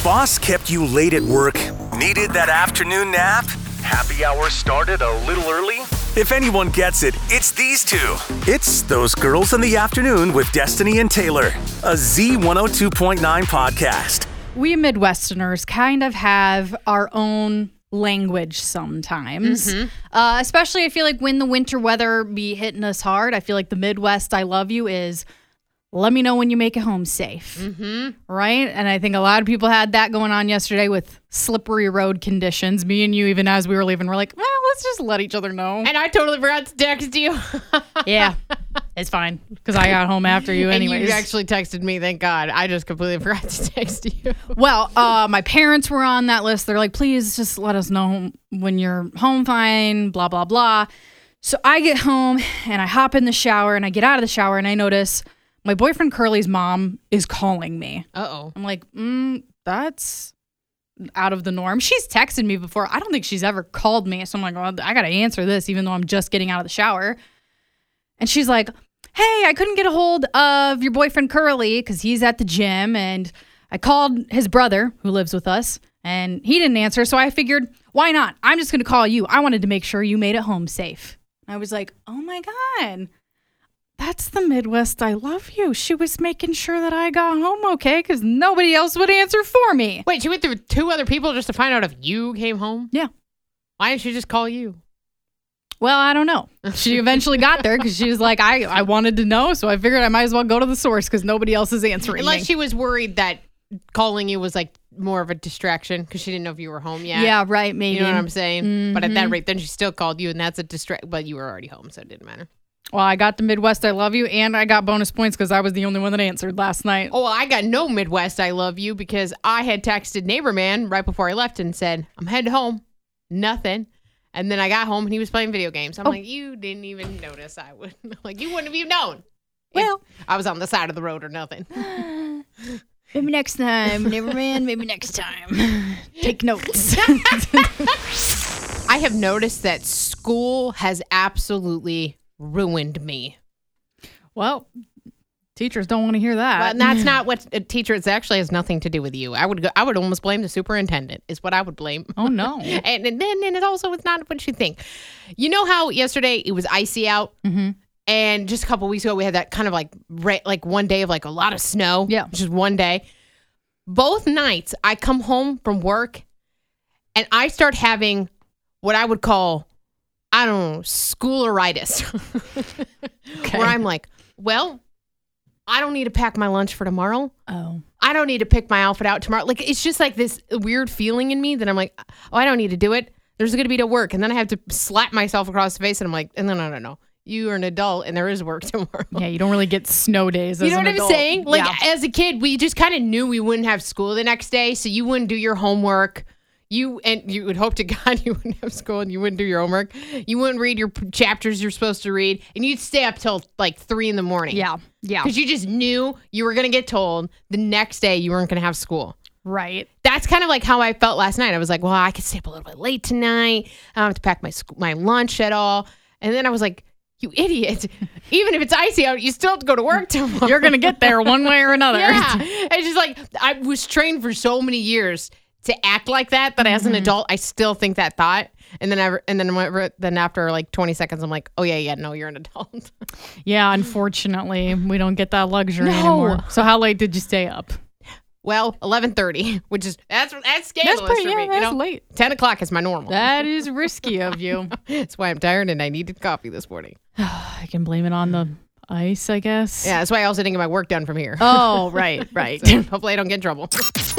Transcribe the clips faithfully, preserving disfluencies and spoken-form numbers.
boss kept you late at work? Needed that afternoon nap? Happy hour started a little early? If anyone gets it, it's these two. It's Those Girls in the Afternoon with Destiny and Taylor, a Z one oh two point nine podcast. We Midwesterners kind of have our own language sometimes. Mm-hmm. Uh, especially I feel like when the winter weather be hitting us hard, I feel like the Midwest I love you is let me know when you make it home safe. Mm-hmm. Right? And I think a lot of people had that going on yesterday with slippery road conditions. Me and you, even as we were leaving, we're like, well, let's just let each other know. And I totally forgot to text you. Yeah, it's fine because I got home after you anyways. And you actually texted me, thank God. I just completely forgot to text you. Well, uh, my parents were on that list. They're like, please just let us know when you're home fine, blah, blah, blah. So I get home and I hop in the shower and I get out of the shower and I notice my boyfriend Curly's mom is calling me. Uh-oh. I'm like, mm, that's out of the norm. She's texted me before. I don't think she's ever called me. So I'm like, well, I got to answer this even though I'm just getting out of the shower. And she's like, hey, I couldn't get a hold of your boyfriend Curly because he's at the gym. And I called his brother who lives with us and he didn't answer. So I figured, why not? I'm just going to call you. I wanted to make sure you made it home safe. I was like, oh my God. That's the Midwest I love you. She was making sure that I got home okay because nobody else would answer for me. Wait, she went through two other people just to find out if you came home? Yeah. Why didn't she just call you? Well, I don't know. She eventually got there because she was like, I, I wanted to know, so I figured I might as well go to the source because nobody else is answering Unless me. she was worried that calling you was like more of a distraction because she didn't know if you were home yet. Yeah, right, maybe. You know what I'm saying? Mm-hmm. But at that rate, then she still called you and that's a distract. But you were already home, so it didn't matter. Well, I got the Midwest I love you, and I got bonus points because I was the only one that answered last night. Oh, well, I got no Midwest I love you because I had texted Neighbor Man right before I left and said, I'm headed home. Nothing. And then I got home and he was playing video games. I'm oh. like, you didn't even notice I would. Like, you wouldn't have even known. Well, I was on the side of the road or nothing. Maybe next time, Neighbor Man, maybe next time. Take notes. I have noticed that school has absolutely ruined me. Well, teachers don't want to hear that. Well, that's not what a teacher. It actually has nothing to do with you. I would go, I would almost blame the superintendent. Is what I would blame. Oh no! and, and then and it also it's not what you think. You know how yesterday it was icy out, mm-hmm. and just a couple weeks ago we had that kind of like ra- like one day of like a lot of snow. Yeah, just one day. Both nights I come home from work, and I start having what I would call, I don't know, schooleritis. Okay. Where I'm like, well, I don't need to pack my lunch for tomorrow. Oh. I don't need to pick my outfit out tomorrow. Like, it's just like this weird feeling in me that I'm like, oh, I don't need to do it. There's going to be to work. And then I have to slap myself across the face and I'm like, no, no, no, no. You are an adult and there is work tomorrow. Yeah, you don't really get snow days as You know an what adult. I'm saying? Like, yeah. As a kid, we just kind of knew we wouldn't have school the next day. So you wouldn't do your homework. You and you would hope to God you wouldn't have school and you wouldn't do your homework. You wouldn't read your p- chapters you're supposed to read, and you'd stay up till like three in the morning. Yeah, yeah. Because you just knew you were going to get told the next day you weren't going to have school. Right. That's kind of like how I felt last night. I was like, well, I could stay up a little bit late tonight. I don't have to pack my sc- my lunch at all. And then I was like, you idiot. Even if it's icy out, you still have to go to work tomorrow. You're going to get there one way or another. Yeah. It's just like, I was trained for so many years to act like that, that mm-hmm. as an adult, I still think that thought. And then I, and then whenever, then after like twenty seconds, I'm like, oh yeah, yeah, no, you're an adult. Yeah, unfortunately, we don't get that luxury no. anymore. So how late did you stay up? Well, eleven thirty, which is, that's that's scandalous that's pretty, for yeah, me. That's you know? late. ten o'clock is my normal. That is risky of you. That's why I'm tired and I needed coffee this morning. I can blame it on the ice, I guess. Yeah, that's why I also didn't get my work done from here. Oh, right, right. So hopefully I don't get in trouble.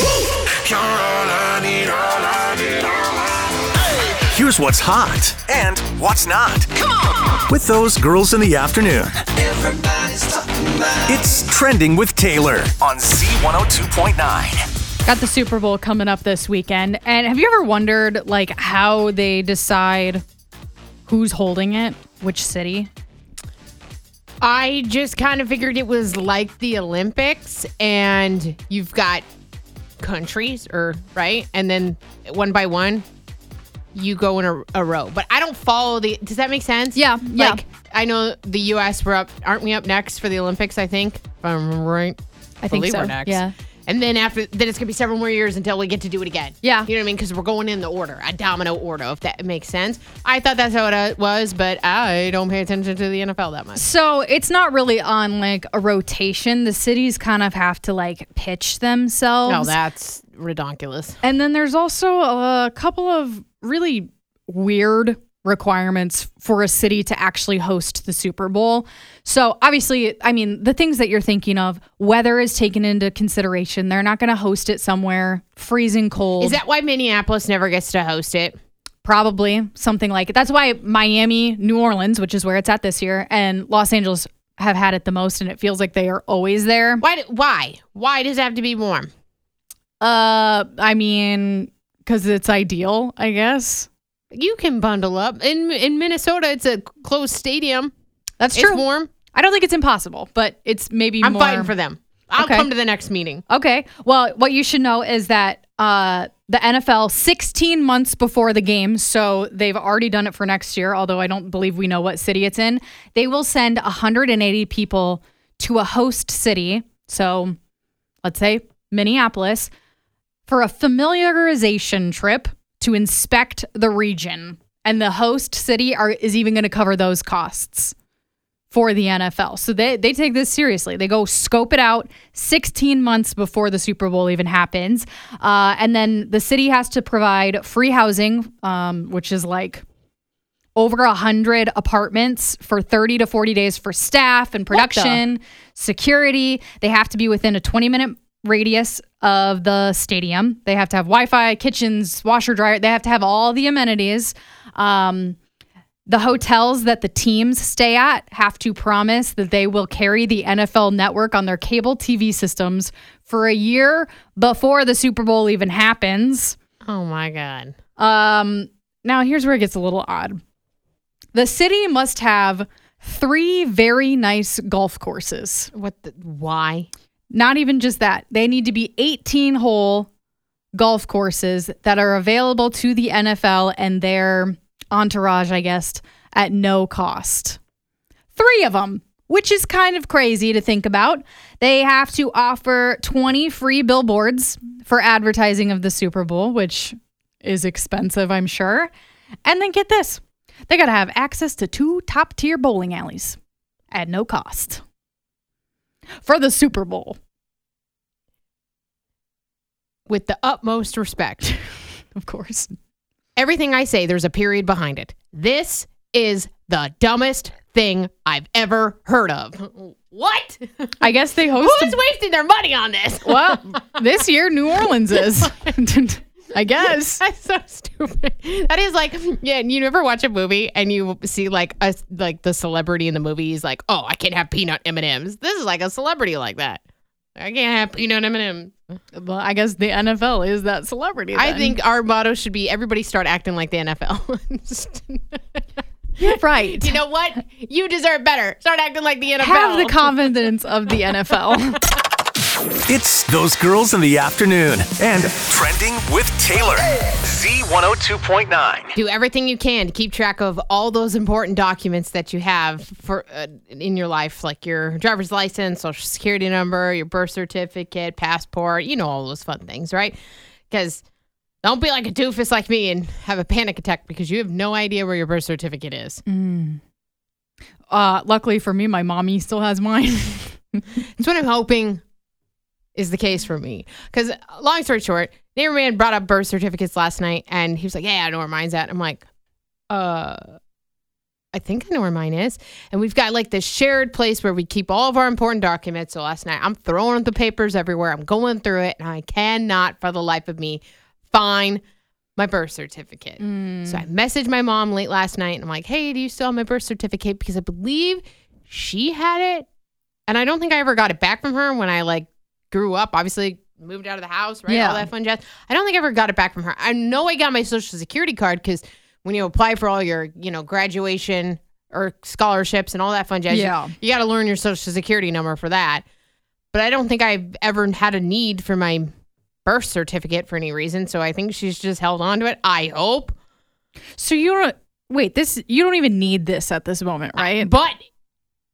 Here's what's hot and what's not. Come on! With Those Girls in the Afternoon. Everybody's talking about. It's Trending with Taylor on Z one oh two point nine. Got the Super Bowl coming up this weekend. And have you ever wondered, like, how they decide who's holding it? Which city? I just kind of figured it was like the Olympics, and you've got countries, or right, and then one by one, you go in a, a row. But I don't follow the. Does that make sense? Yeah, yeah. Like I know the U S we're up. Aren't we up next for the Olympics? I think. If I'm right. I think believe so. We're next. Yeah. And then after, then it's going to be several more years until we get to do it again. Yeah. You know what I mean? Because we're going in the order, a domino order, if that makes sense. I thought that's how it was, but I don't pay attention to the N F L that much. So it's not really on like a rotation. The cities kind of have to like pitch themselves. No, that's ridiculous. And then there's also a couple of really weird requirements for a city to actually host the Super Bowl. So obviously, I mean, the things that you're thinking of, weather is taken into consideration. They're not going to host it somewhere freezing cold. Is that why Minneapolis never gets to host it? Probably something like it. That's why Miami, New Orleans, which is where it's at this year, and Los Angeles have had it the most, and it feels like they are always there. Why? do- Why? Why does it have to be warm? Uh, I mean, because it's ideal, I guess. You can bundle up. In in Minnesota, it's a closed stadium. That's It's true. warm. I don't think it's impossible, but it's maybe I'm more. fighting for them. I'll Okay. come to the next meeting. Okay. Well, what you should know is that uh, the N F L, sixteen months before the game, so they've already done it for next year, although I don't believe we know what city it's in, they will send one hundred eighty people to a host city, so let's say Minneapolis, for a familiarization trip to inspect the region. And the host city are, is even going to cover those costs for the N F L. So they, they take this seriously. They go scope it out sixteen months before the Super Bowl even happens. Uh, and then the city has to provide free housing, um, which is like over one hundred apartments for thirty to forty days for staff and production, security. They have to be within a twenty minute radius of the stadium. They have to have Wi-Fi, kitchens, washer, dryer. They have to have all the amenities. Um, The hotels that the teams stay at have to promise that they will carry the N F L network on their cable T V systems for a year before the Super Bowl even happens. Oh my God. Um, now, here's where it gets a little odd. The city must have three very nice golf courses. What the, why? Not even just that. They need to be eighteen hole golf courses that are available to the N F L and their entourage, I guess, at no cost. Three of them, which is kind of crazy to think about. They have to offer twenty free billboards for advertising of the Super Bowl, which is expensive, I'm sure. And then get this. They got to have access to two top-tier bowling alleys at no cost for the Super Bowl. With the utmost respect. Of course. Everything I say, there's a period behind it. This is the dumbest thing I've ever heard of. What? I guess they host. Who's wasting their money on this? Well, this year New Orleans is. I guess. That's so stupid. That is like, yeah, you ever watch a movie and you see like a like the celebrity in the movie is like, oh, I can't have peanut M and M's. This is like a celebrity like that. I can't have peanut M and M's. Well, I guess the N F L is that celebrity. I then. think our motto should be everybody start acting like the N F L. You're right. You know what? You deserve better. Start acting like the N F L. Have the confidence of the N F L. It's Those Girls in the Afternoon and Trending with Taylor. Z one oh two point nine. Do everything you can to keep track of all those important documents that you have for uh, in your life, like your driver's license, social security number, your birth certificate, passport, you know, all those fun things, right? Because don't be like a doofus like me and have a panic attack because you have no idea where your birth certificate is. Mm. Uh, luckily for me, my mommy still has mine. That's what I'm hoping is the case for me. Because long story short, neighbor man brought up birth certificates last night and he was like, yeah, I know where mine's at. I'm like, uh, I think I know where mine is. And we've got like this shared place where we keep all of our important documents. So last night I'm throwing the papers everywhere. I'm going through it and I cannot for the life of me find my birth certificate. Mm. So I messaged my mom late last night and I'm like, hey, do you still have my birth certificate? Because I believe she had it. And I don't think I ever got it back from her when I like grew up, obviously moved out of the house, right? Yeah. All that fun jazz. I don't think I ever got it back from her. I know I got my social security card because when you apply for all your, you know, graduation or scholarships and all that fun jazz, Yeah. you, you got to learn your social security number for that. But I don't think I've ever had a need for my birth certificate for any reason. So I think she's just held on to it. I hope. So you don't wait. This you don't even need this at this moment, right? But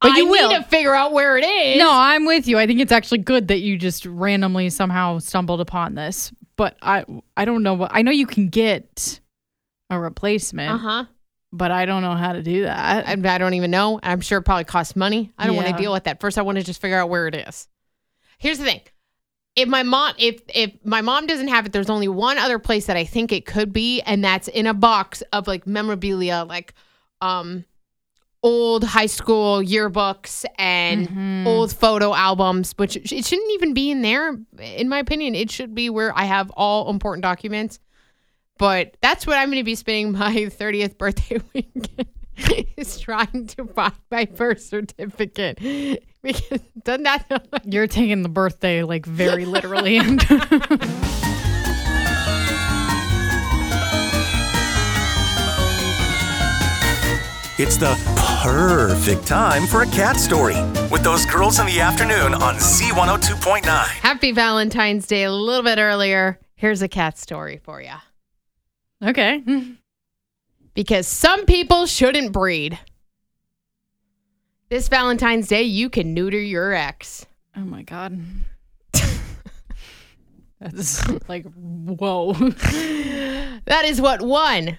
But I you will. need to figure out where it is. No, I'm with you. I think it's actually good that you just randomly somehow stumbled upon this. But I I don't know what I know you can get a replacement. Uh-huh. But I don't know how to do that. I, I don't even know. I'm sure it probably costs money. I don't want Yeah. to deal with that. First, I want to just figure out where it is. Here's the thing. If my mom, if if my mom doesn't have it, there's only one other place that I think it could be, and that's in a box of like memorabilia, like um, old high school yearbooks and Mhm. old photo albums. Which it shouldn't even be in there, in my opinion. It should be where I have all important documents. But that's what I'm going to be spending my thirtieth birthday weekend is trying to find my birth certificate. Because doesn't that You're taking the birthday like very literally. It's the perfect time for a cat story with those girls in the afternoon on Z one oh two point nine. Happy Valentine's Day a little bit earlier. Here's a cat story for you. Okay. Because some people shouldn't breed. This Valentine's Day, you can neuter your ex. Oh my God. That's like, whoa. That is what one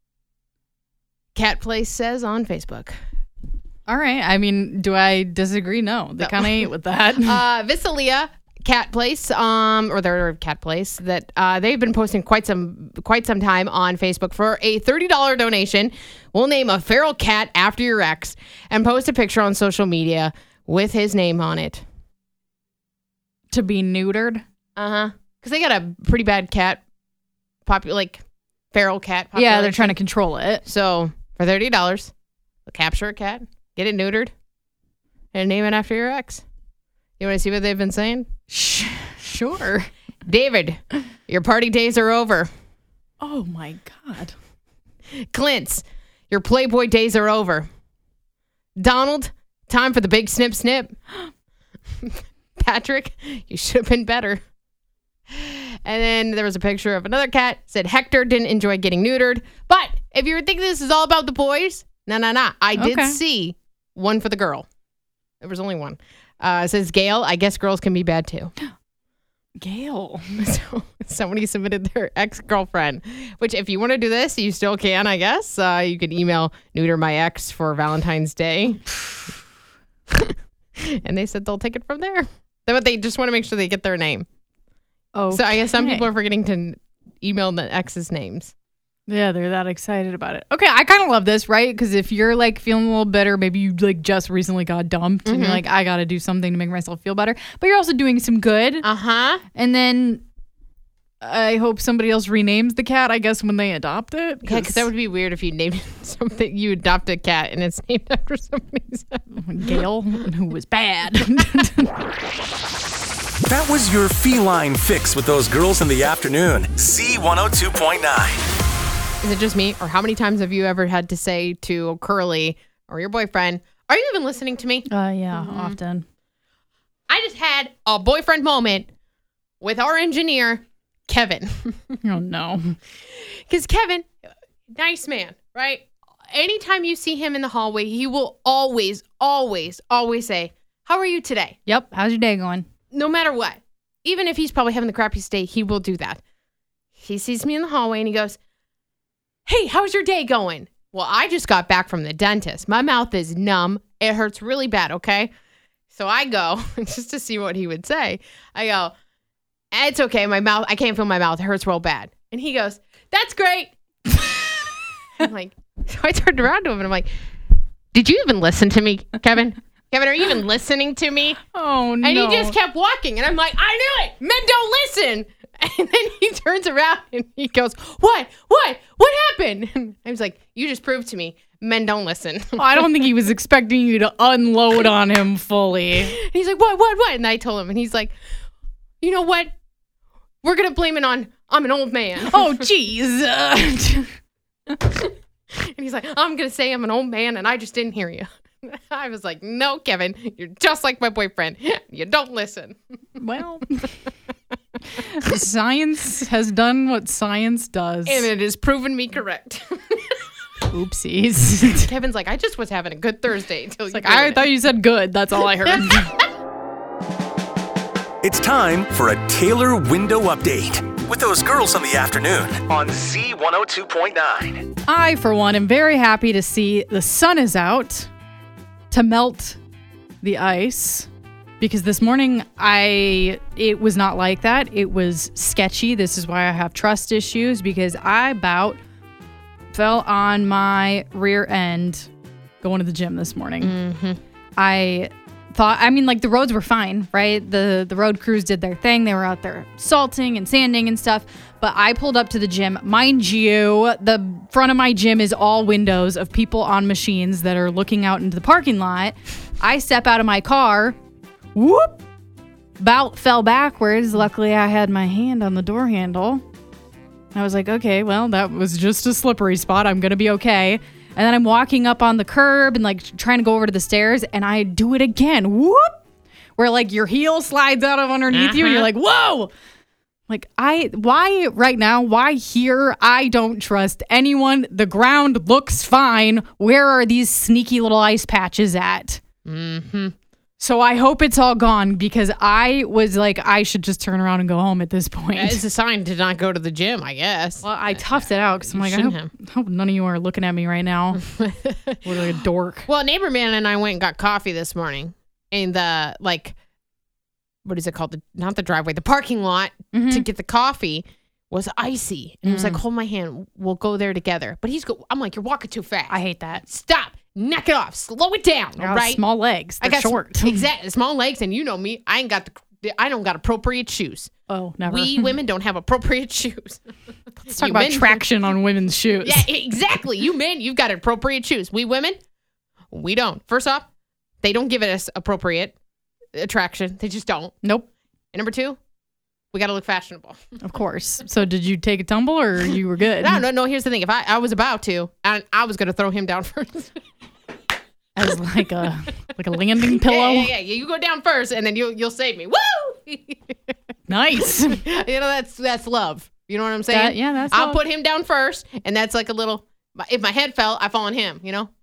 cat place says on Facebook. All right. I mean, do I disagree? No. They No. kind of ate with that. Uh, Visalia Cat Place, um, or their cat place that uh, they've been posting quite some quite some time on Facebook for a thirty dollars donation. We'll name a feral cat after your ex and post a picture on social media with his name on it. To be neutered. Uh huh. Because they got a pretty bad cat, popu- like feral cat. Yeah, they're population. trying to control it. So for thirty dollars, they'll capture a cat, get it neutered, and name it after your ex. You want to see what they've been saying? Sh- sure. David, your party days are over. Oh my God. Clint's, your Playboy days are over. Donald, time for the big snip snip. Patrick, you should have been better. And then there was a picture of another cat. Said Hector didn't enjoy getting neutered. But if you were thinking this is all about the boys, no, no, no. I did Okay. see one for the girl. There was only one. Uh, it says Gail, I guess girls can be bad too. Gail. So somebody submitted their ex-girlfriend, which if you want to do this, you still can, I guess. Uh, you can email neuter my ex for Valentine's Day. And they said they'll take it from there. But they just want to make sure they get their name. Oh, So I guess some people are forgetting to email the ex's names. Yeah, they're that excited about it. Okay, I kind of love this, right? Because if you're like feeling a little bitter, maybe you like just recently got dumped and you're like, I got to do something to make myself feel better. But you're also doing some good. Uh-huh. And then I hope somebody else renames the cat, I guess, when they adopt it. Yeah, because that would be weird if you named something, you adopt a cat and it's named after somebody's. Gail, who was bad. That was your feline fix with those girls in the afternoon. Z one oh two point nine. Is it just me? Or how many times have you ever had to say to Curly or your boyfriend, are you even listening to me? Uh, yeah, often. I just had a boyfriend moment with our engineer, Kevin. Oh, no. Because Kevin, nice man, right? Anytime you see him in the hallway, he will always, always, always say, how are you today? Yep. How's your day going? No matter what. Even if he's probably having the crappiest day, he will do that. He sees me in the hallway and he goes, hey, how's your day going? Well, I just got back from the dentist. My mouth is numb. It hurts really bad, okay? So I go, just to see what he would say. I go, it's okay. My mouth, I can't feel my mouth. It hurts real bad. And he goes, that's great. I'm like, so I turned around to him and I'm like, did you even listen to me, Kevin? Kevin, are you even listening to me? Oh, no. And he just kept walking. And I'm like, I knew it. Men don't listen. And then he turns around and he goes, what? What? What happened? And I was like, you just proved to me men don't listen. I don't think he was expecting you to unload on him fully. And he's like, what? What? What? And I told him. And he's like, you know what? We're going to blame it on, I'm an old man. Oh, jeez. And he's like, I'm going to say I'm an old man and I just didn't hear you. I was like, no, Kevin, you're just like my boyfriend. You don't listen. Well, science has done what science does. And it has proven me correct. Oopsies. Kevin's like, I just was having a good Thursday. Until It's you like, I ruined thought it. you said good. That's all I heard. It's time for a Taylor window update with those girls in the afternoon on Z one oh two point nine. I, for one, am very happy to see the sun is out to melt the ice. Because this morning, I it was not like that. It was sketchy. This is why I have trust issues, because I about fell on my rear end going to the gym this morning. Mm-hmm. I thought, I mean, like the roads were fine, right? The the road crews did their thing. They were out there salting and sanding and stuff. But I pulled up to the gym. Mind you, the front of my gym is all windows of people on machines that are looking out into the parking lot. I step out of my car. Whoop! About fell backwards. Luckily, I had my hand on the door handle. I was like, okay, well, that was just a slippery spot. I'm going to be okay. And then I'm walking up on the curb and like trying to go over to the stairs, and I do it again. Whoop! Where like your heel slides out of underneath uh-huh. you and you're like, whoa! Like, I, why right now, why here? I don't trust anyone. The ground looks fine. Where are these sneaky little ice patches at? Mm-hmm. So I hope it's all gone, because I was like, I should just turn around and go home at this point. It's a sign to not go to the gym, I guess. Well, I toughed it out because I'm like, I hope, hope none of you are looking at me right now. What a dork. Well, neighbor man and I went and got coffee this morning in the, like, what is it called? The, not the driveway, the parking lot mm-hmm. to get the coffee was icy. And mm. he was like, hold my hand. We'll go there together. But he's go. I'm like, you're walking too fast. I hate that. Stop. Knock it off. Slow it down. I all right. Small legs. They're I got short. Exactly. Small legs. And you know me. I ain't got the, I don't got appropriate shoes. Oh, never. We women don't have appropriate shoes. Let's talk you about men, traction on women's shoes. Yeah, exactly. You men, you've got appropriate shoes. We women, we don't. First off, they don't give it us appropriate attraction. They just don't. Nope. And number two, we got to look fashionable. Of course. So did you take a tumble or you were good? no, no, no. Here's the thing. If I, I was about to, and I was going to throw him down first. As like a like a landing pillow. Yeah, yeah, yeah. You go down first, and then you'll you'll save me. Woo! Nice. You know, that's that's love. You know what I'm saying? That, yeah, that's. I'll love. put him down first, and that's like a little. If my head fell, I fall on him. You know.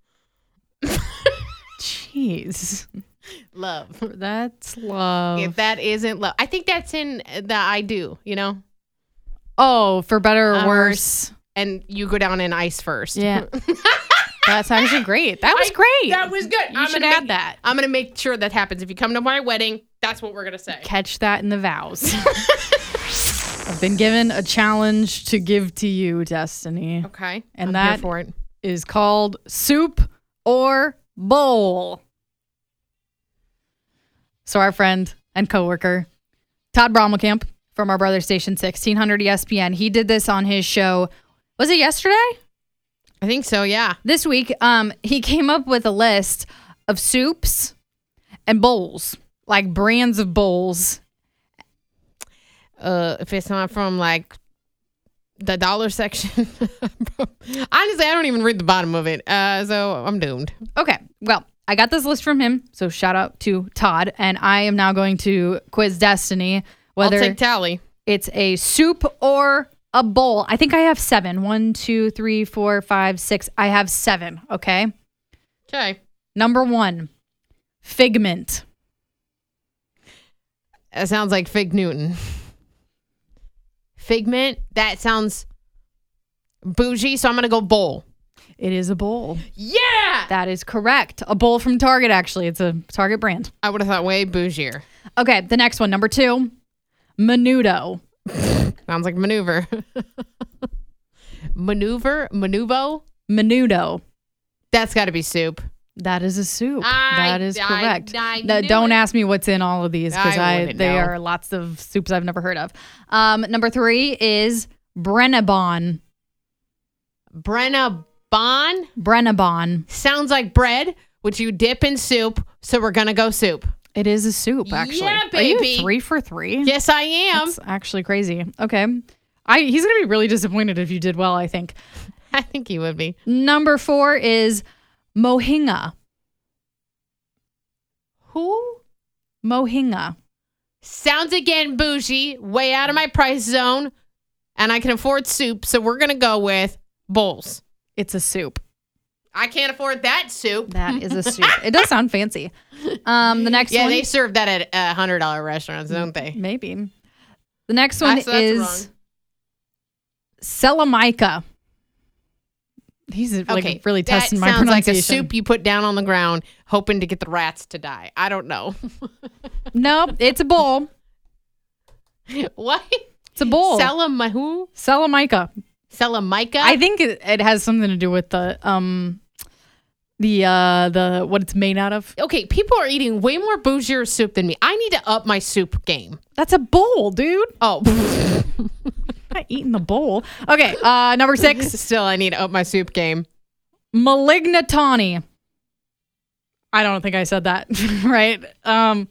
Jeez. Love. That's love. If that isn't love, I think that's in the I do. You know. Oh, for better or uh, worse. And you go down in ice first. Yeah. That's actually great. That was I, great. That was good. You I'm should gonna add make, that. I'm going to make sure that happens. If you come to my wedding, that's what we're going to say. Catch that in the vows. I've been given a challenge to give to you, Destiny. Okay. And I'm that here for it. is called Soup or Bowl. So our friend and coworker, Todd Brommelkamp from our brother station sixteen hundred E S P N, he did this on his show. Was it yesterday? I think so, yeah. This week, um, he came up with a list of soups and bowls, like brands of bowls. Uh, if it's not from like the dollar section, honestly, I don't even read the bottom of it. Uh, so I'm doomed. Okay, well, I got this list from him, so shout out to Todd, and I am now going to quiz Destiny whether I'll take tally. It's a soup or a bowl. I think I have seven. One, two, three, four, five, six. I have seven. Okay. Okay. Number one, Figment. That sounds like Fig Newton. Figment. That sounds bougie. So I'm gonna go bowl. It is a bowl. Yeah. That is correct. A bowl from Target. Actually, it's a Target brand. I would have thought way bougier. Okay. The next one, number two, Menudo. Sounds like maneuver. Maneuver? Manuvo? Menudo. That's got to be soup. That is a soup. I, that is correct. I, I no, don't it. ask me what's in all of these because I, I they know. are lots of soups I've never heard of. Um, number three is Brennabon. Brennabon? Brennabon. Sounds like bread, which you dip in soup. So we're going to go soup. It is a soup, actually. Yeah, Are you baby. three for three? Yes, I am. That's actually crazy. Okay. I He's going to be really disappointed if you did well, I think. I think he would be. Number four is Mohinga. Who? Mohinga. Sounds again bougie, way out of my price zone, and I can afford soup, so we're going to go with bowls. It's a soup. I can't afford that soup. That is a soup. It does sound fancy. Um, the next Yeah, one. they serve that at uh, one hundred dollars restaurants, don't they? Maybe. The next one That's- that's is wrong. Salamica. He's like Okay, really that testing my sounds like pronunciation. a soup you put down on the ground, hoping to get the rats to die. I don't know. No, it's a bowl. What? It's a bowl. Salamahu? Salamica. Salamica? I think it, it has something to do with the um the uh the what it's made out of. Okay, people are eating way more bougier soup than me. I need to up my soup game. That's a bowl, dude. Oh, I'm not eating the bowl. Okay, uh number six, still, I need to up my soup game. Malignatani. I don't think I said that right. Um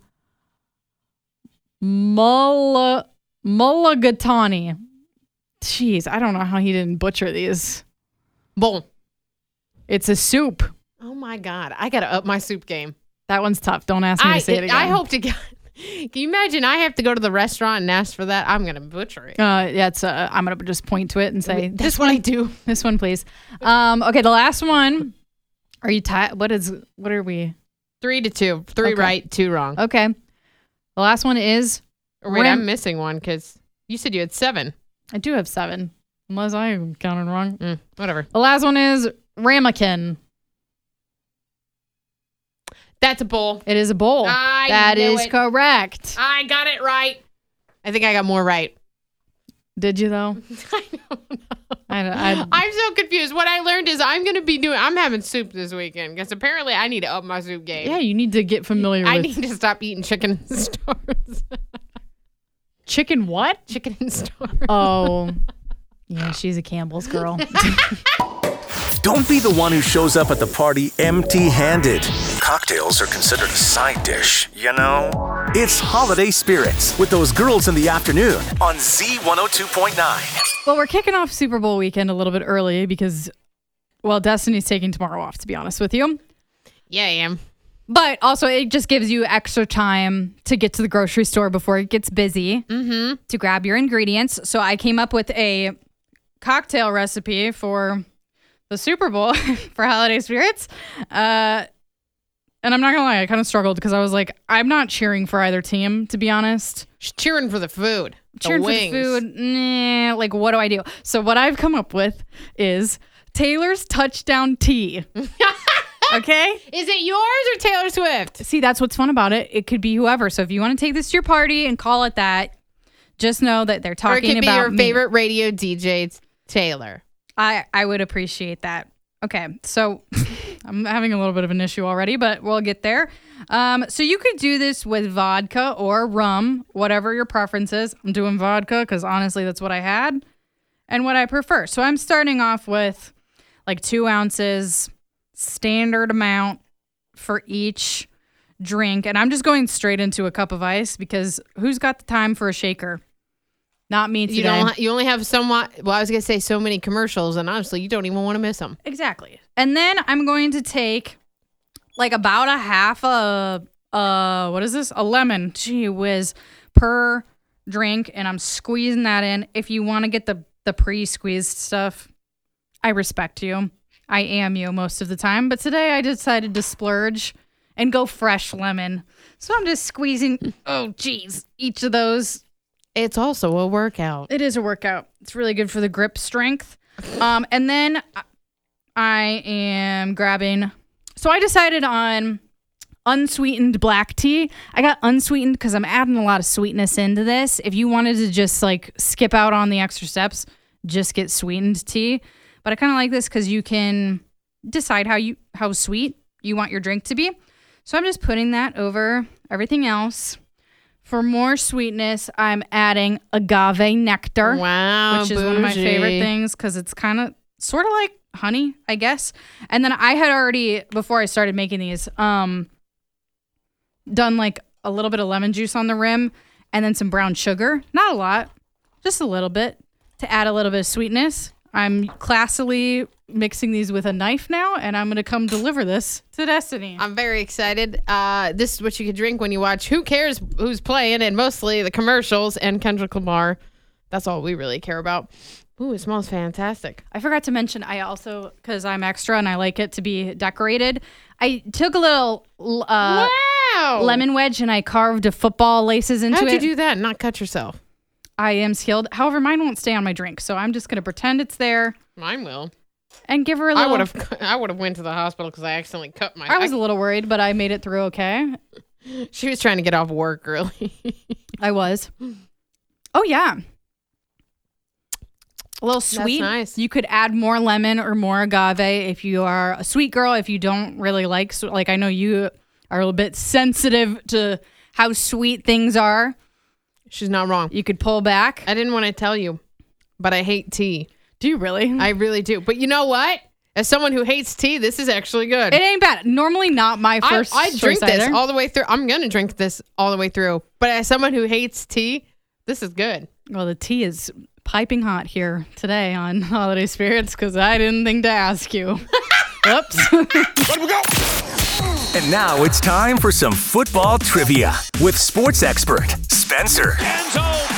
Mul Mulligatawny. Jeez, I don't know how he didn't butcher these. Bowl. It's a soup. Oh my God, I gotta up my soup game. That one's tough. Don't ask me I, to say it again. I hope to God. Can you imagine? I have to go to the restaurant and ask for that. I'm gonna butcher it. Uh, yeah, it's. Uh, I'm gonna just point to it and say, That's "This what one, I do. this one, please." Um, okay, the last one. Are you tired? What is? What are we? Three to two. Three Okay. right, two wrong. Okay, the last one is. Or wait, Ram- I'm missing one because you said you had seven. I do have seven, unless I counted wrong. Mm, whatever. The last one is ramekin. That's a bowl. It is a bowl. I That knew is it. correct. I got it right. I think I got more right. Did you though? I don't know. I, I, I'm so confused. What I learned is I'm going to be doing, I'm having soup this weekend because apparently I need to up my soup game. yeah, you need to get familiar I with need to stop eating chicken and stars. chicken. What? Chicken and stars. Oh, yeah, she's a Campbell's girl. Don't be the one who shows up at the party empty-handed. Cocktails are considered a side dish, you know? It's Holiday Spirits with those girls in the afternoon on Z one oh two point nine. Well, we're kicking off Super Bowl weekend a little bit early because, well, Destiny's taking tomorrow off, to be honest with you. Yeah, I am. But also, it just gives you extra time to get to the grocery store before it gets busy Mm-hmm. to grab your ingredients. So I came up with a cocktail recipe for the Super Bowl for Holiday Spirits. Uh, and I'm not going to lie, I kind of struggled because I was like, I'm not cheering for either team, to be honest. She's cheering for the food. The Cheering wings. for the food, nah, like what do I do? So what I've come up with is Taylor's touchdown tea. Okay? Is it yours or Taylor Swift? See, that's what's fun about it. It could be whoever. So if you want to take this to your party and call it that, just know that they're Or it talking could be about your me. favorite radio D J, Taylor. I, I would appreciate that. Okay, so I'm having a little bit of an issue already, but we'll get there. Um, so you could do this with vodka or rum, whatever your preference is. I'm doing vodka because honestly, that's what I had and what I prefer. So I'm starting off with like two ounces, standard amount for each drink. And I'm just going straight into a cup of ice because who's got the time for a shaker? Not me today. You don't. Ha- you only have somewhat. Well, I was gonna say so many commercials, and honestly, you don't even want to miss them. Exactly. And then I'm going to take like about a half a uh what is this? A lemon. Gee whiz. Per drink, and I'm squeezing that in. If you want to get the the pre-squeezed stuff, I respect you. I am you most of the time, but today I decided to splurge and go fresh lemon. So I'm just squeezing, oh geez, each of those. It's also a workout. It is a workout. It's really good for the grip strength. Um, and then I am grabbing. So I decided on unsweetened black tea. I got unsweetened because I'm adding a lot of sweetness into this. If you wanted to just like skip out on the extra steps, just get sweetened tea. But I kind of like this because you can decide how you how sweet you want your drink to be. So I'm just putting that over everything else. For more sweetness, I'm adding agave nectar, Wow, which is one of my bougie. favorite things because it's kind of sort of like honey, I guess. And then I had already, before I started making these, um, done like a little bit of lemon juice on the rim and then some brown sugar. Not a lot, just a little bit to add a little bit of sweetness. I'm classily mixing these with a knife now, and I'm going to come deliver this to Destiny. I'm very excited. Uh, this is what you could drink when you watch Who Cares Who's Playing, and mostly the commercials and Kendrick Lamar. That's all we really care about. Ooh, it smells fantastic. I forgot to mention, I also, because I'm extra and I like it to be decorated, I took a little uh, wow. lemon wedge and I carved a football laces into How'd it. you do that and not cut yourself? I am skilled. However, mine won't stay on my drink, so I'm just going to pretend it's there Mine will. and give her a I little. would have I would have went to the hospital because I accidentally cut my I was a little worried, but I made it through okay. She was trying to get off work early. I was. Oh, yeah. A little sweet. nice. You could add more lemon or more agave if you are a sweet girl. If you don't really like, so- like I know you are a little bit sensitive to how sweet things are. She's not wrong. You could pull back. I didn't want to tell you, but I hate tea. Do you really? I really do. But you know what? As someone who hates tea, this is actually good. It ain't bad. Normally not my I, first I drink choice this either. all the way through. I'm going to drink this all the way through. But as someone who hates tea, this is good. Well, the tea is piping hot here today on Holiday Spirits because I didn't think to ask you. Oops. And now it's time for some football trivia with sports expert Spencer Enzo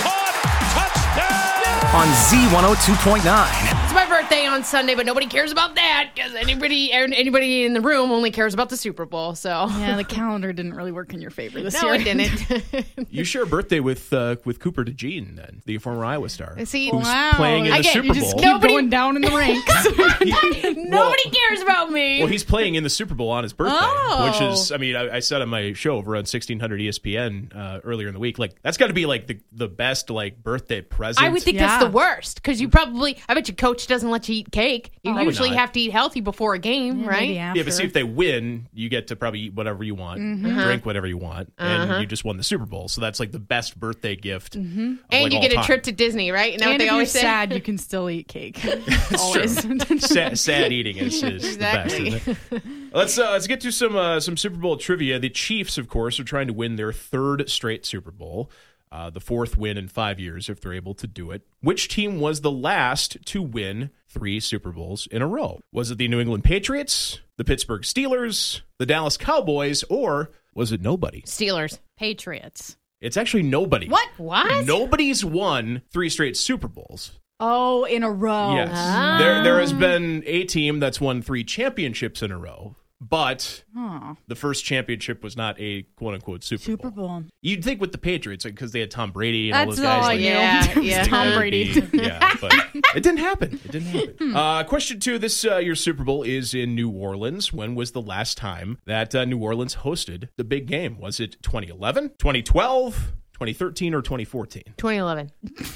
caught, touchdown! on Z one oh two point nine. It's my birthday on Sunday, but nobody cares about that because anybody anybody in the room only cares about the Super Bowl. So Yeah, the calendar didn't really work in your favor this no, year. it didn't. You share a birthday with uh, with Cooper DeJean, then the former Iowa star, See, who's Wow. playing in the Again, Super you just Bowl. keep Nobody- going down in the ranks. He- nobody cares about me. Well, he's playing in the Super Bowl on his birthday, Oh. which is, I mean, I, I said on my show over on sixteen hundred E S P N uh, earlier in the week, like that's got to be like the, the best like birthday present. I would think Yeah. that's the worst because you probably, I bet your coach doesn't let you eat cake. You Probably usually not. have to eat healthy before a game, right? Maybe Yeah, but see, if they win, you get to probably eat whatever you want, Mm-hmm. drink whatever you want, and you just won the Super Bowl. So that's like the best birthday gift. Mm-hmm. of, And like, you all get a time. trip to Disney, right? You know what And they if you're always say? sad, you can still eat cake. It's Always. true. sad, sad eating is, is Exactly. the best, isn't it? Let's uh, let's get to some uh, some Super Bowl trivia. The Chiefs, of course, are trying to win their third straight Super Bowl, uh, the fourth win in five years if they're able to do it. Which team was the last to win three Super Bowls in a row? Was it the New England Patriots, the Pittsburgh Steelers, the Dallas Cowboys, or was it nobody? Steelers. Patriots. It's actually nobody. What? What? Nobody's won three straight Super Bowls. Oh, in a row. Yes. There there has been a team that's won three championships in a row, but Oh, the first championship was not a quote-unquote Super, Super Bowl. Bowl. You'd think with the Patriots, because they had Tom Brady and all That's those guys. all I like, knew. Yeah, It was yeah. Tom there'd Brady. be- yeah, but it didn't happen. It didn't happen. Uh, question two, this uh, year's Super Bowl is in New Orleans. When was the last time that uh, New Orleans hosted the big game? Was it twenty eleven, twenty twelve, twenty thirteen, or twenty fourteen? twenty eleven.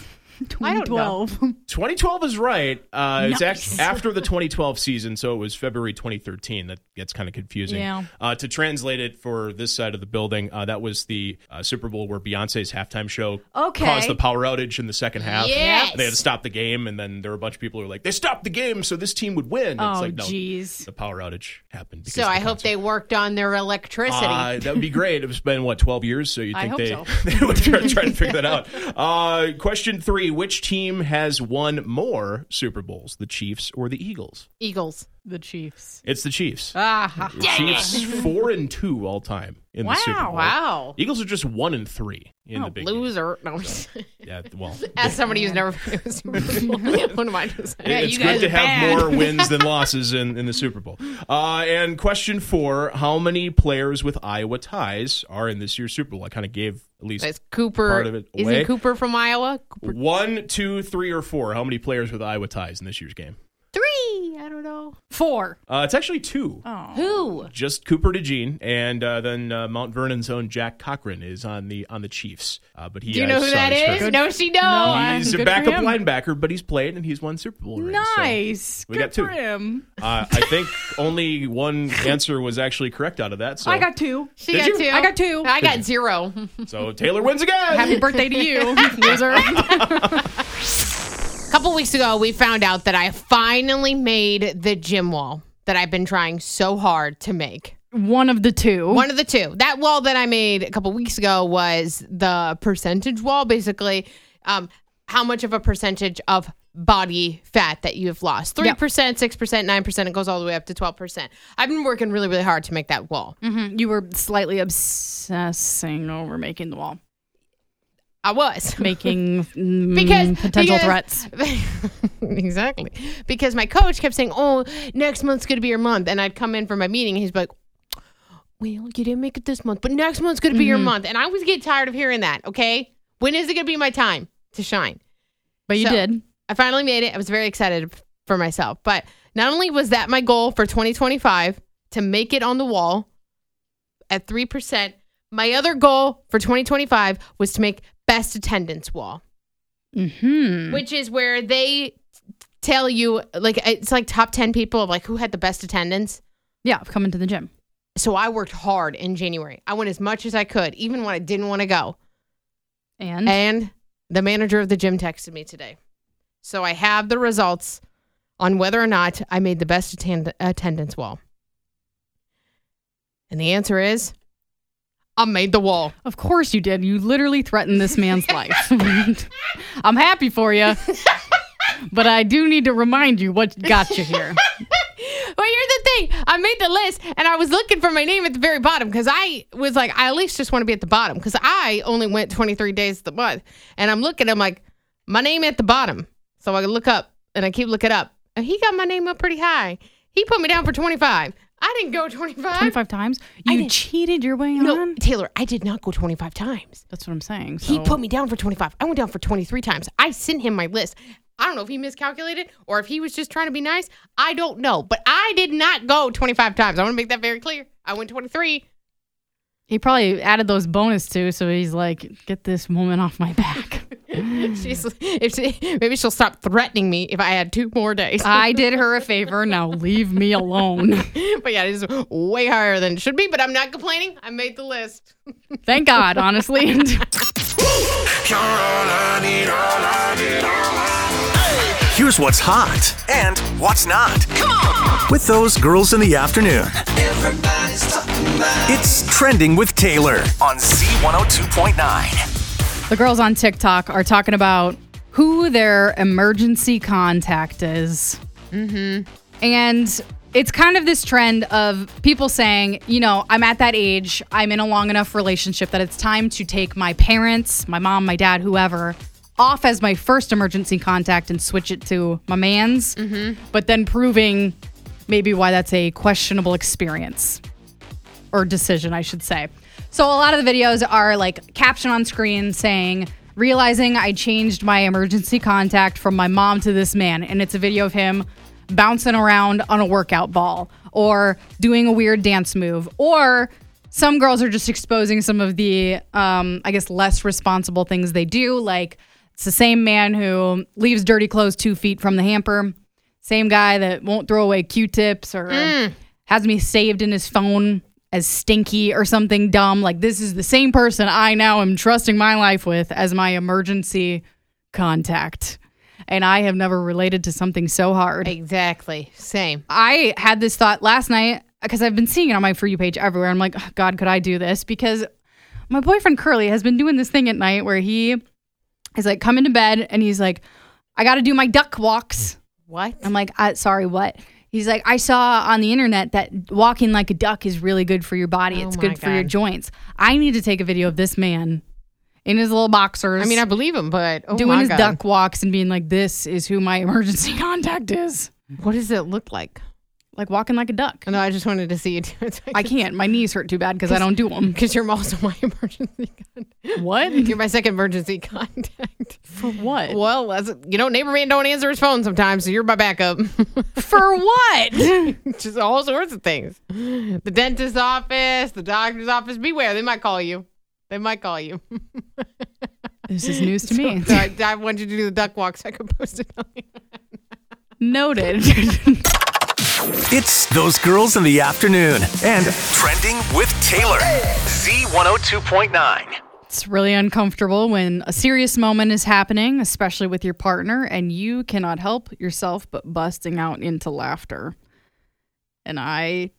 I don't know. twelve. twenty twelve is right. Uh, It's Nice. act- after the twenty twelve season, so it was February twenty thirteen. That gets kind of confusing. Yeah. Uh, to translate it for this side of the building, uh, that was the uh, Super Bowl where Beyonce's halftime show Okay. caused the power outage in the second half. Yes. They had to stop the game, and then there were a bunch of people who were like, they stopped the game so this team would win. And it's Oh, like, no, jeez. the power outage happened. because So of the I hope concert. they worked on their electricity. Uh, that would be great. It's been, what, twelve years? So you'd I think hope they, so. they would try, try to figure that out. Uh, question three, which team has won more Super Bowls, the Chiefs or the Eagles? Eagles. The Chiefs. It's the Chiefs. Ah, The Chiefs four and two all time in the Super Bowl. Wow. Eagles are just one and three in Oh, the big game. loser. No, I'm just- Yeah, well, As somebody who's never been to a Super Bowl, what am I to say? Yeah, it's you guys good to are have bad. more wins than losses in, in the Super Bowl. Uh, and question four, how many players with Iowa ties are in this year's Super Bowl? I kind of gave at least Is Cooper, part of it away. isn't Cooper from Iowa? Cooper. One, two, three, or four. How many players with Iowa ties in this year's game? Three. I don't know. four. Uh, it's actually two. Oh. Who? Just Cooper DeJean, and uh, then uh, Mount Vernon's own Jack Cochran is on the on the Chiefs. Uh, but he Do you know has, who uh, that he's is? hurt. No, she don't. No, He's Good a for backup him. linebacker, but he's played and he's won Super Bowl rings. So, Nice. we Good got two. for him. uh, I think only one answer was actually correct out of that. So, I got two. She Did got you? two. I got two. I got zero. so Taylor wins again. Happy birthday to you, loser. A couple weeks ago, we found out that I finally made the gym wall that I've been trying so hard to make. One of the two. One of the two. That wall that I made a couple weeks ago was the percentage wall, basically. Um, how much of a percentage of body fat that you've lost? three percent, six percent, nine percent. It goes all the way up to twelve percent. I've been working really, really hard to make that wall. Mhm. You were slightly obsessing over making the wall. I was. Making mm, because potential because, threats. Exactly. Because my coach kept saying, oh, next month's going to be your month. And I'd come in for my meeting and he's like, well, you didn't make it this month, but next month's going to be mm-hmm. your month. And I was getting tired of hearing that, okay? When is it going to be my time to shine? But you so, did. I finally made it. I was very excited for myself. But not only was that my goal for twenty twenty-five, to make it on the wall at three percent, my other goal for twenty twenty-five was to make best attendance wall, mm-hmm. which is where they tell you, like, it's like top ten people of like who had the best attendance. Yeah, coming to the gym. So I worked hard in January. I went as much as I could, even when I didn't want to go. And? And the manager of the gym texted me today. So I have the results on whether or not I made the best attend- attendance wall. And the answer is, I made the wall. Of course you did. You literally threatened this man's life. I'm happy for you, but I do need to remind you what got you here. Well, here's the thing. I made the list, and I was looking for my name at the very bottom because I was like, I at least just want to be at the bottom because I only went twenty-three days of the month. And I'm looking, I'm like, my name at the bottom. So I look up, and I keep looking up. And he got my name up pretty high. He put me down for twenty-five. I didn't go twenty-five. twenty-five times? You cheated your way no, on? Taylor, I did not go twenty-five times. That's what I'm saying. So. He put me down for twenty-five. I went down for twenty-three times. I sent him my list. I don't know if he miscalculated or if he was just trying to be nice. I don't know. But I did not go twenty-five times. I want to make that very clear. I went twenty-three. He probably added those bonus too, so he's like, get this woman off my back. She's, if she, maybe she'll stop threatening me if I add two more days. I did her a favor. Now leave me alone. But yeah, it is way higher than it should be, but I'm not complaining. I made the list. Thank God, honestly. Here's what's hot and what's not. Come on! With those girls in the afternoon. Everybody's talking about it's Trending with Taylor on Z one oh two point nine. The girls on TikTok are talking about who their emergency contact is. Mm-hmm. And it's kind of this trend of people saying, you know, I'm at that age, I'm in a long enough relationship that it's time to take my parents, my mom, my dad, whoever, off as my first emergency contact and switch it to my man's, mm-hmm. but then proving maybe why that's a questionable experience or decision, I should say. So a lot of the videos are like caption on screen saying, realizing I changed my emergency contact from my mom to this man. And it's a video of him bouncing around on a workout ball or doing a weird dance move. Or some girls are just exposing some of the, um, I guess, less responsible things they do. Like it's the same man who leaves dirty clothes two feet from the hamper. Same guy that won't throw away Q-tips or mm. has me saved in his phone as stinky or something dumb. Like this is the same person I now am trusting my life with as my emergency contact. And I have never related to something so hard. Exactly. Same. I had this thought last night because I've been seeing it on my For You page everywhere. I'm like, oh, God, could I do this? Because my boyfriend Curly has been doing this thing at night where he is like coming to bed and he's like, I got to do my duck walks. What? I'm like, I, sorry, what? He's like, I saw on the internet that walking like a duck is really good for your body. Oh it's my good for God. your joints. I need to take a video of this man in his little boxers. I mean, I believe him, but oh doing my his God. duck walks and being like, this is who my emergency contact is. What does it look like? Like walking like a duck. No, I just wanted to see you do it. I can't. My knees hurt too bad because I don't do them. Because you're also my emergency contact. What? You're my second emergency contact. For what? Well, that's, you know, neighbor man don't answer his phone sometimes, so you're my backup. For what? Just all sorts of things. The dentist's office, the doctor's office. Beware, they might call you. They might call you. This is news to me. So I, I want you to do the duck walk so I can post it on the internet. Noted. It's those girls in the afternoon and Trending with Taylor. Z one oh two point nine. It's really uncomfortable when a serious moment is happening, especially with your partner, and you cannot help yourself but busting out into laughter. And I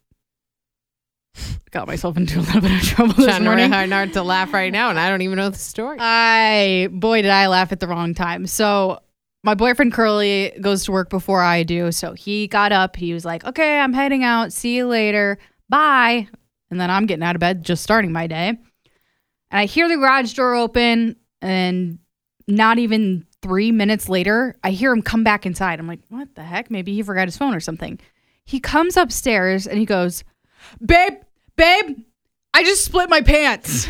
got myself into a little bit of trouble this Trying morning. really hard to laugh right now, and I don't even know the story. I, boy, did I laugh at the wrong time. So my boyfriend Curly goes to work before I do. So he got up. He was like, okay, I'm heading out. See you later. Bye. And then I'm getting out of bed, just starting my day. And I hear the garage door open. And not even three minutes later, I hear him come back inside. I'm like, what the heck? Maybe he forgot his phone or something. He comes upstairs and he goes, babe, babe, I just split my pants.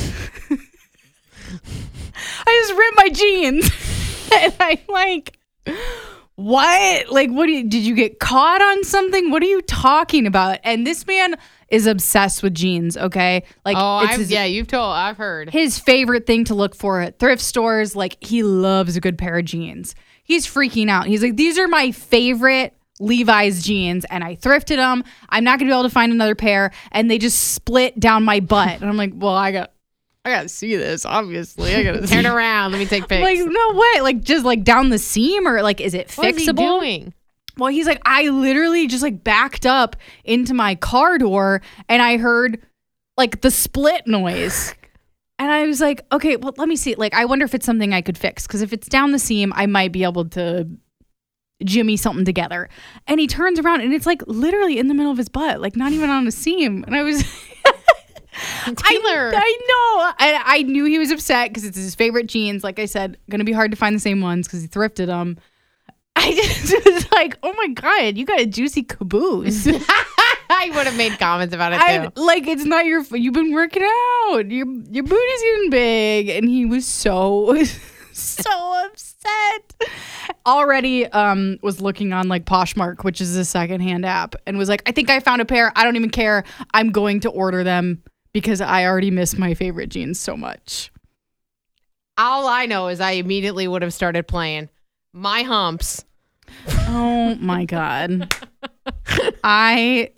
I just ripped my jeans. And I'm like, what? Like, what do you, did you get caught on something? What are you talking about? And this man is obsessed with jeans, okay? Like, Oh, it's I've, his, yeah, you've told, I've heard. his favorite thing to look for at thrift stores. Like, he loves a good pair of jeans. He's freaking out. He's like, these are my favorite Levi's jeans, and I thrifted them. I'm not gonna be able to find another pair, and they just split down my butt. And I'm like, well, I got, I gotta see this. Obviously, I gotta Turn see. around. Let me take pics. Like, no way. Like, just like down the seam, or like, is it what is he fixable? doing? Well, he's like, I literally just like backed up into my car door, and I heard like the split noise. And I was like, okay, well, let me see. Like, I wonder if it's something I could fix. Because if it's down the seam, I might be able to jimmy something together. And he turns around and it's like literally in the middle of his butt, like not even on a seam. And I was Taylor. I, I know. And I knew he was upset because it's his favorite jeans. Like I said, gonna be hard to find the same ones because he thrifted them. I just was like, oh my God, you got a juicy caboose. I would have made comments about it too. I, like, it's not your f- you've been working out. Your your booty's getting big. And he was so so upset. Already um was looking on like Poshmark, which is a secondhand app, and was like, I think I found a pair. I don't even care. I'm going to order them because I already miss my favorite jeans so much. All I know is I immediately would have started playing My Humps. Oh my God. I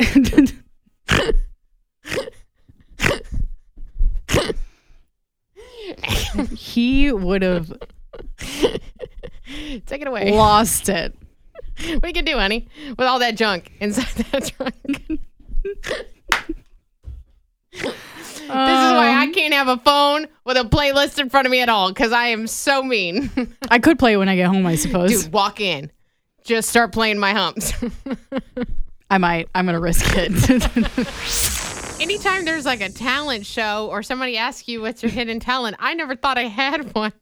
he would have Take it away. lost it. What you can do, honey, with all that junk inside that trunk. This is why I can't have a phone with a playlist in front of me at all, because I am so mean. I could play it when I get home, I suppose. Dude, walk in. Just start playing My Humps. I might. I'm going to risk it. Anytime there's like a talent show or somebody asks you what's your hidden talent, I never thought I had one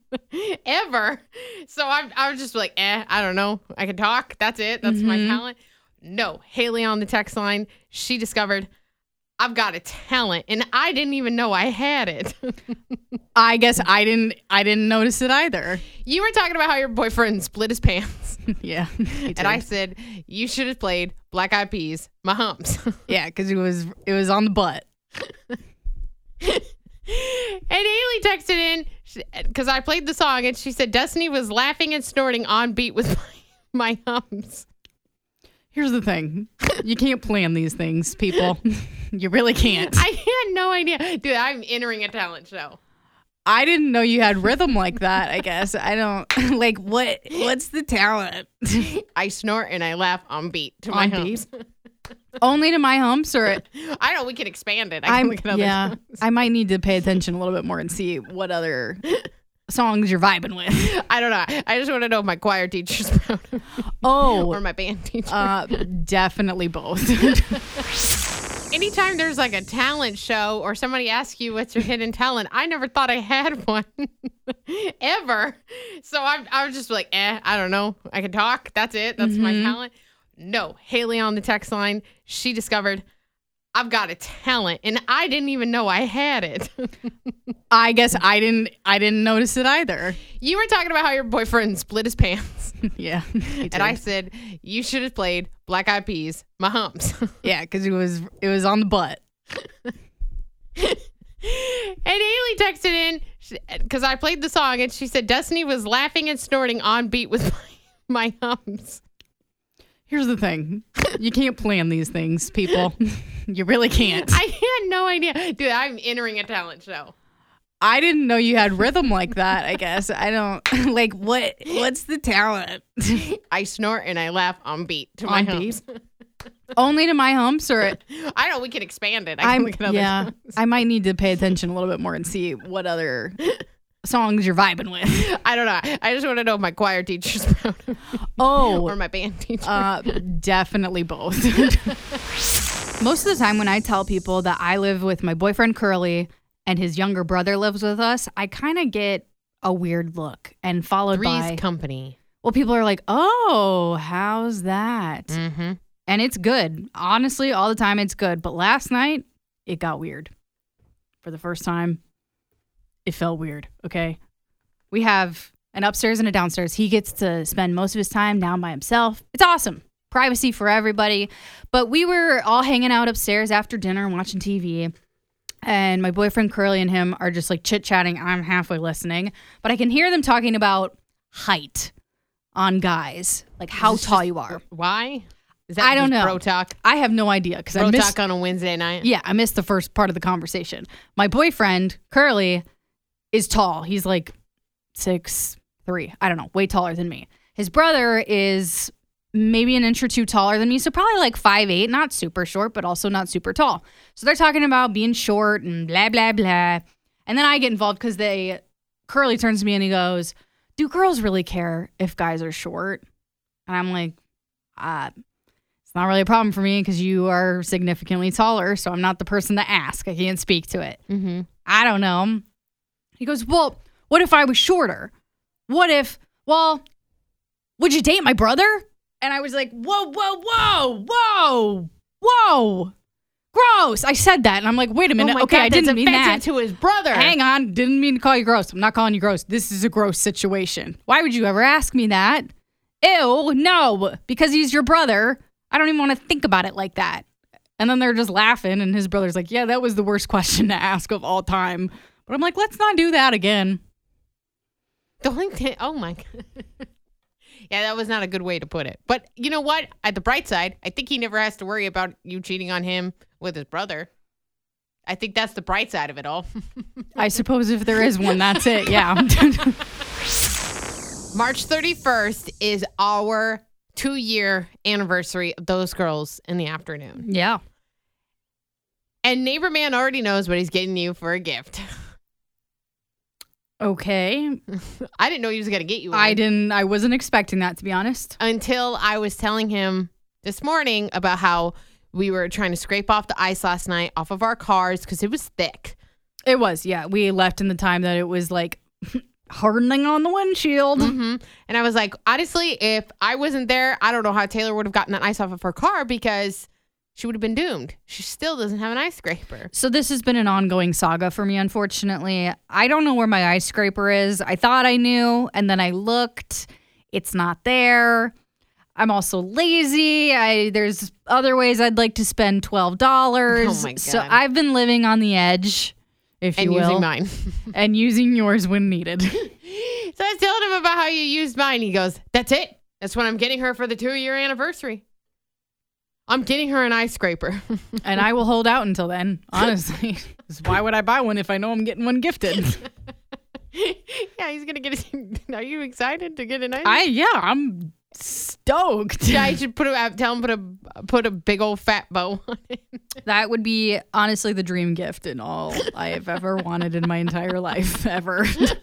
ever. So I, I was just like, eh, I don't know. I can talk. That's it. That's mm-hmm. my talent. No. Haley on the text line, she discovered I've got a talent and I didn't even know I had it. I guess I didn't I didn't notice it either. You were talking about how your boyfriend split his pants. Yeah. And I said, you should have played Black Eyed Peas, My Humps. Yeah, because it was it was on the butt. And Haley texted in because I played the song and she said Destiny was laughing and snorting on beat with my, my humps. Here's the thing. You can't plan these things, people. You really can't. I had no idea. Dude, I'm entering a talent show. I didn't know you had rhythm like that, I guess. I don't like what what's the talent? I snort and I laugh on beat to on my beat? humps. Only to my humps or I don't know, we can expand it. I can I'm, look at other yeah. songs. I might need to pay attention a little bit more and see what other songs you're vibing with. I don't know. I just want to know if my choir teacher's proud of me. Oh. Or my band teacher. Uh, definitely both. Anytime there's like a talent show or somebody asks you what's your hidden talent, I never thought I had one ever. So I, I was just like, eh, I don't know. I can talk. That's it. That's mm-hmm. my talent. No. Haley on the text line, she discovered I've got a talent and I didn't even know I had it. I guess I didn't I didn't notice it either. You were talking about how your boyfriend split his pants. Yeah. And I said, you should have played Black Eyed Peas, My Humps. Yeah, because it was it was on the butt. And Haley texted in because I played the song and she said Destiny was laughing and snorting on beat with my, my humps. Here's the thing. You can't plan these things, people. You really can't. I had no idea. Dude, I'm entering a talent show. I didn't know you had rhythm like that, I guess. I don't like what what's the talent? I snort and I laugh on beat to my on humps. Beat? Only to my humps or I don't know, we can expand it. I can I'm, look at other yeah. songs. I might need to pay attention a little bit more and see what other songs you're vibing with. I don't know. I just want to know if my choir teacher's proud of me. Oh. Or my band teacher. Uh, definitely both. Most of the time when I tell people that I live with my boyfriend Curly and his younger brother lives with us, I kind of get a weird look and followed Three's by, Company. well, people are like, oh, how's that? Mm-hmm. And it's good. Honestly, all the time it's good. But last night, it got weird. For the first time, it felt weird, okay? We have an upstairs and a downstairs. He gets to spend most of his time down by himself. It's awesome. Privacy for everybody. But we were all hanging out upstairs after dinner and watching T V. And my boyfriend Curly and him are just like chit-chatting. I'm halfway listening. But I can hear them talking about height on guys. Like how tall you are. Why? Is that I don't just know. bro talk? I have no idea because I Bro missed. talk on a Wednesday night? Yeah, I missed the first part of the conversation. My boyfriend Curly is tall. He's like six three. I don't know, way taller than me. His brother is maybe an inch or two taller than me, so probably like five eight, not super short, but also not super tall. So they're talking about being short and blah blah blah. And then I get involved because they Curly turns to me and he goes, "Do girls really care if guys are short?" And I'm like, uh it's not really a problem for me because you are significantly taller, so I'm not the person to ask. I can't speak to it. Mm-hmm. I don't know. He goes, well, what if I was shorter? What if, well, would you date my brother? And I was like, whoa, whoa, whoa, whoa, whoa. Gross. I said that, and I'm like, wait a minute. Oh my okay, God, I didn't that's mean that. offensive to his brother. Hang on. Didn't mean to call you gross. I'm not calling you gross. This is a gross situation. Why would you ever ask me that? Ew, no, because he's your brother. I don't even want to think about it like that. And then they're just laughing, and his brother's like, yeah, that was the worst question to ask of all time. But I'm like, let's not do that again. The only thing, oh my God. Yeah, that was not a good way to put it. But you know what? At the bright side, I think he never has to worry about you cheating on him with his brother. I think that's the bright side of it all. I suppose if there is one, that's it. Yeah. March thirty-first is our two-year anniversary of Those Girls in the Afternoon. Yeah. And Neighbor Man already knows what he's getting you for a gift. Okay. I didn't know he was going to get you one. I didn't, I wasn't expecting that, to be honest. Until I was telling him this morning about how we were trying to scrape off the ice last night off of our cars because it was thick. It was, yeah. We left in the time that it was like hardening on the windshield. Mm-hmm. And I was like, honestly, if I wasn't there, I don't know how Taylor would have gotten that ice off of her car because she would have been doomed. She still doesn't have an ice scraper. So this has been an ongoing saga for me, unfortunately. I don't know where my ice scraper is. I thought I knew, and then I looked. It's not there. I'm also lazy. I there's other ways I'd like to spend twelve dollars. Oh my God. So I've been living on the edge, if And you will. using mine. And using yours when needed. So I was telling him about how you used mine. He goes, that's it. That's what I'm getting her for the two-year anniversary. I'm getting her an ice scraper. And I will hold out until then, honestly. 'Cause why would I buy one if I know I'm getting one gifted? Yeah, he's going to get it. Are you excited to get an ice? I, yeah, I'm stoked. Yeah, I should put a, tell him put a, put a big old fat bow on it. That would be honestly the dream gift in all I have ever wanted in my entire life, ever.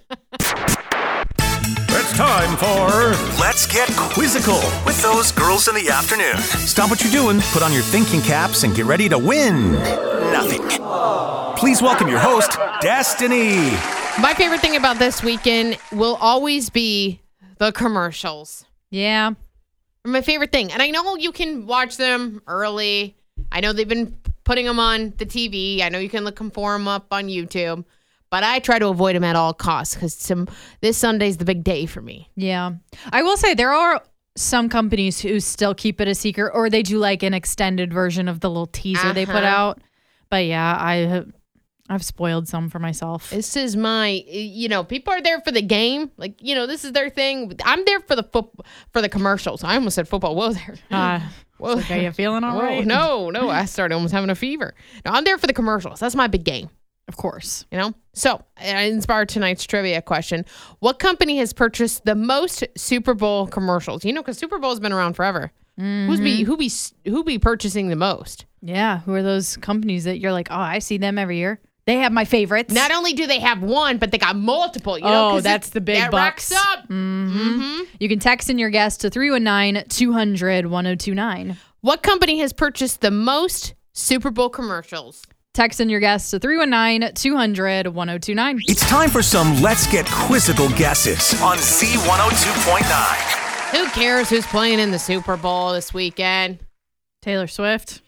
It's time for Let's Get Quizzical with Those Girls in the Afternoon. Stop what you're doing, put on your thinking caps, and get ready to win nothing. Please welcome your host, Destiny. My favorite thing about this weekend will always be the commercials. Yeah. My favorite thing. And I know you can watch them early. I know they've been putting them on the T V. I know you can look for them up on YouTube. But I try to avoid them at all costs because some this Sunday's the big day for me. Yeah. I will say there are some companies who still keep it a secret, or they do like an extended version of the little teaser they put Uh-huh. out. But yeah, I have, I've spoiled some for myself. This is my, you know, people are there for the game. Like, you know, this is their thing. I'm there for the foot for the commercials. I almost said football. Whoa there. Uh, Whoa. like, are you feeling all Whoa, right? no, no. I started almost having a fever. No, I'm there for the commercials. That's my big game. Of course. You know, so I inspired tonight's trivia question. What company has purchased the most Super Bowl commercials? You know, because Super Bowl has been around forever. Mm-hmm. Who's be who be who be purchasing the most? Yeah. Who are those companies that you're like, oh, I see them every year? They have my favorites. Not only do they have one, but they got multiple. You know, Oh, 'cause that's it- the big that bucks. racks up. Mm-hmm. Mm-hmm. You can text in your guess to three one nine, two hundred, ten twenty-nine. What company has purchased the most Super Bowl commercials? Text in your guess to three one nine, two hundred, ten twenty-nine. It's time for some Let's Get Quizzical guesses on Z one oh two point nine. Who cares who's playing in the Super Bowl this weekend? Taylor Swift.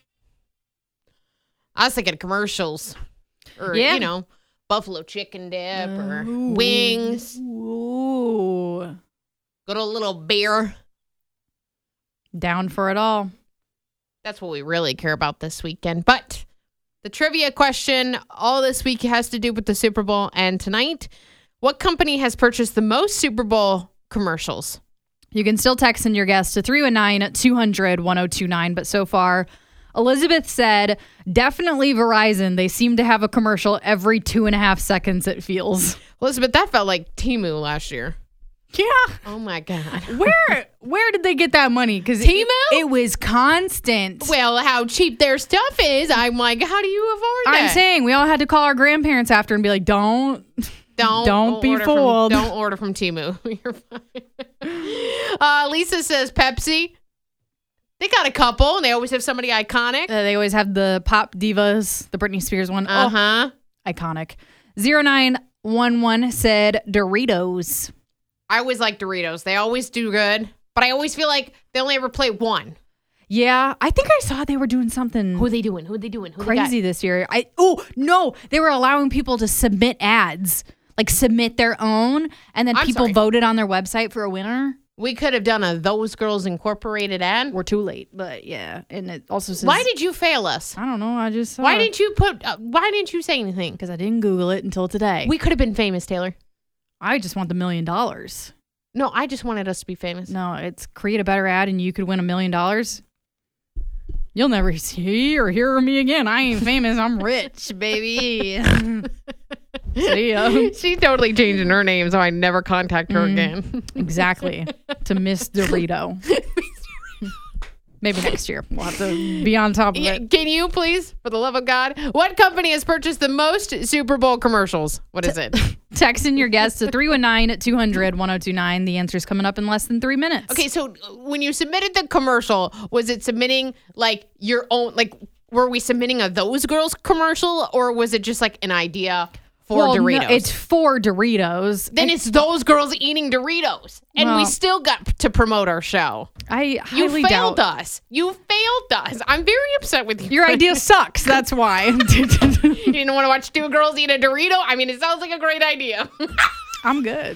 I was thinking commercials. Or, Yeah. you know, buffalo chicken dip or wings. Ooh. Go to a little beer. Down for it all. That's what we really care about this weekend. But the trivia question all this week has to do with the Super Bowl. And tonight, what company has purchased the most Super Bowl commercials? You can still text in your guess to three one nine, two hundred, ten twenty-nine. But so far, Elizabeth said, definitely Verizon. They seem to have a commercial every two and a half seconds, it feels. Elizabeth, that felt like Temu last year. Yeah. Oh, my God. Where where did they get that money? Because Temu? it, it was constant. Well, how cheap their stuff is. I'm like, how do you afford that? I'm saying we all had to call our grandparents after and be like, don't. Don't, Don't be order fooled. From, don't order from Temu. You're fine. Uh, Lisa says Pepsi. They got a couple, and they always have somebody iconic. Uh, they always have the pop divas, the Britney Spears one. Uh huh. Oh, iconic. zero nine one one said Doritos. I always like Doritos. They always do good, but I always feel like they only ever play one. Yeah, I think I saw they were doing something Who are they doing? Who are they doing? Who crazy this year. I oh no, they were allowing people to submit ads, like submit their own, and then I'm people sorry. voted on their website for a winner. We could have done a Those Girls Incorporated ad. We're too late, but yeah, and it also says Why did you fail us? I don't know. I just saw Why didn't you put? Uh, why didn't you say anything? because I didn't Google it until today. We could have been famous, Taylor. I just want the million dollars. No, I just wanted us to be famous. No, it's create a better ad and you could win a million dollars. You'll never see or hear of me again. I ain't famous. I'm rich, baby. See ya. She totally changing her name, so I never contact her again. Exactly. To Miss Dorito. Maybe next year. We'll have to be on top of Yeah, it. can you please, for the love of God, what company has purchased the most Super Bowl commercials? What is it? Text in your guess to three one nine, two hundred, ten twenty-nine. The answer's coming up in less than three minutes. Okay, so when you submitted the commercial, was it submitting like your own, like, were we submitting a Those Girls commercial, or was it just like an idea for Well, no, Doritos? it's for Doritos. then And it's Those Girls eating Doritos. And we Well- still got to promote our show. I You highly failed doubt. us. You failed us. I'm very upset with you. Your idea sucks. That's why. You didn't want to watch two girls eat a Dorito? I mean, it sounds like a great idea. I'm good.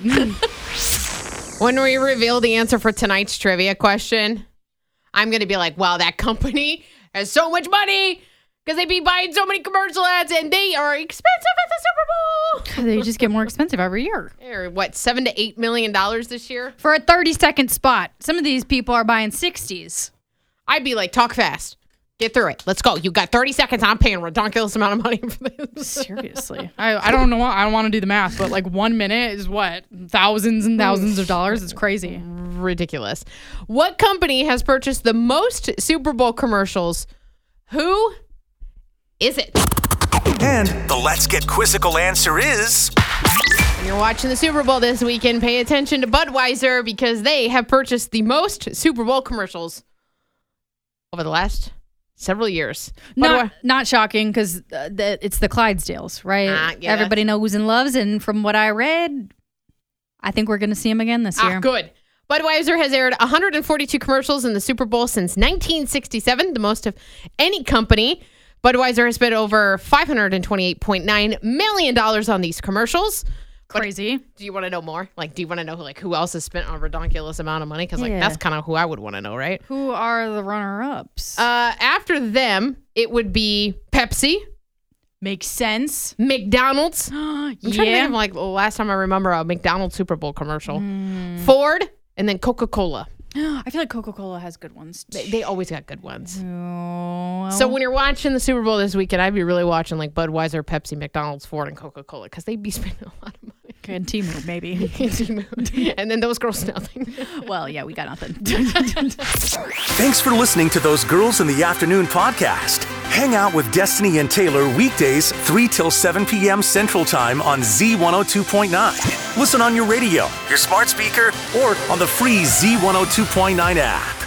When we reveal the answer for tonight's trivia question, I'm going to be like, wow, that company has so much money because they be buying so many commercial ads and they are expensive at the Super Bowl. They just get more expensive every year. They're, what, seven to eight million dollars this year? For a thirty second spot. Some of these people are buying sixties. I'd be like, talk fast. Get through it. Let's go. You got thirty seconds. I'm paying a ridiculous amount of money for this. Seriously. I, I don't know. I don't want to do the math, but like one minute is what? Thousands and thousands of dollars? It's crazy. Ridiculous. What company has purchased the most Super Bowl commercials? Who is it? And the Let's Get Quizzical answer is When you're watching the Super Bowl this weekend, pay attention to Budweiser because they have purchased the most Super Bowl commercials over the last several years. Not, Budwe- not shocking because uh, the, it's the Clydesdales, right? Ah, yeah, Everybody knows and loves. And from what I read, I think we're going to see them again this year. Ah, good. Budweiser has aired one hundred forty-two commercials in the Super Bowl since nineteen sixty-seven, the most of any company. Budweiser has spent over five hundred twenty-eight point nine million dollars on these commercials. Crazy. Do you want to know more? Like, do you want to know who, like, who else has spent a ridiculous amount of money? Because, like, Yeah. that's kind of who I would want to know, right? Who are the runner ups? Uh, after them, it would be Pepsi, Makes sense. McDonald's. I'm trying to think Yeah. of, like, the last time I remember a McDonald's Super Bowl commercial. Ford, and then Coca-Cola. I feel like Coca-Cola has good ones. They, they always got good ones. Oh, So when you're watching the Super Bowl this weekend, I'd be really watching, like, Budweiser, Pepsi, McDonald's, Ford, and Coca-Cola because they'd be spending a lot of money. and Temu, maybe. And then those girls, nothing. Well, yeah, we got nothing. Thanks for listening to Those Girls in the Afternoon podcast. Hang out with Destiny and Taylor weekdays three till seven p.m. Central Time on Z one oh two point nine. Listen on your radio, your smart speaker, or on the free Z one oh two point nine app.